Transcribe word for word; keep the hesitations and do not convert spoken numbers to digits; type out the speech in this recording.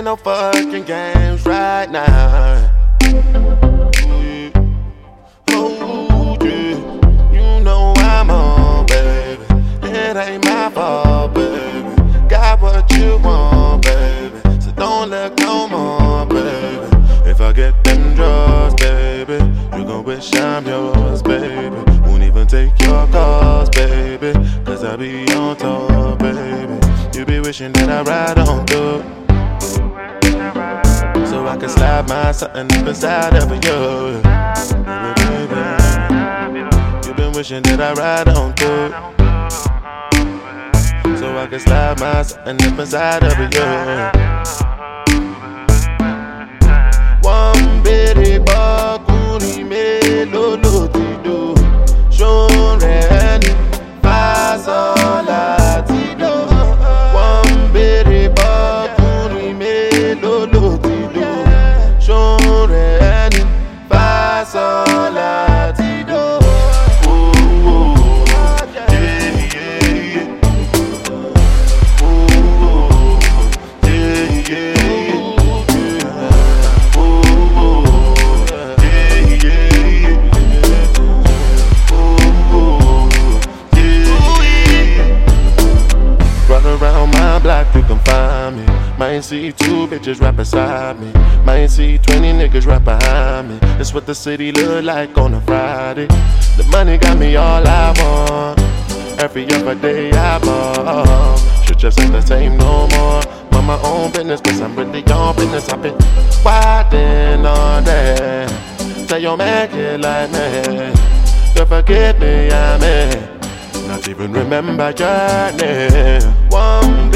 playing no fucking games right now. Oh, yeah. You know I'm on, baby. It ain't my fault, baby. Got what you want, baby. So don't look no more, baby. If I get them drugs, baby, you gon' wish I'm yours, baby. Won't even take your calls, baby, cause I be on top, baby. You be wishing that I ride on through, so I can slide my something up inside of you, baby. You been wishing that I ride on through, so I can slide my something up inside of you. One bitty bakuni me lo lo ti do, shon reni fa so la ti do. One bitty bakuni me lo lo ti do, shon reni fa so la ti do. Around my block you can find me. Might see two bitches right beside me. Might see twenty niggas right behind me. It's what the city look like on a Friday. The money got me all I want. Every other day I ball. Should just ain't the same no more. Mind my own business cause I'm really on business. I've been wildin' all day. Tell your man kid like me. Don't forget me, I'm in. Not even remember your name. One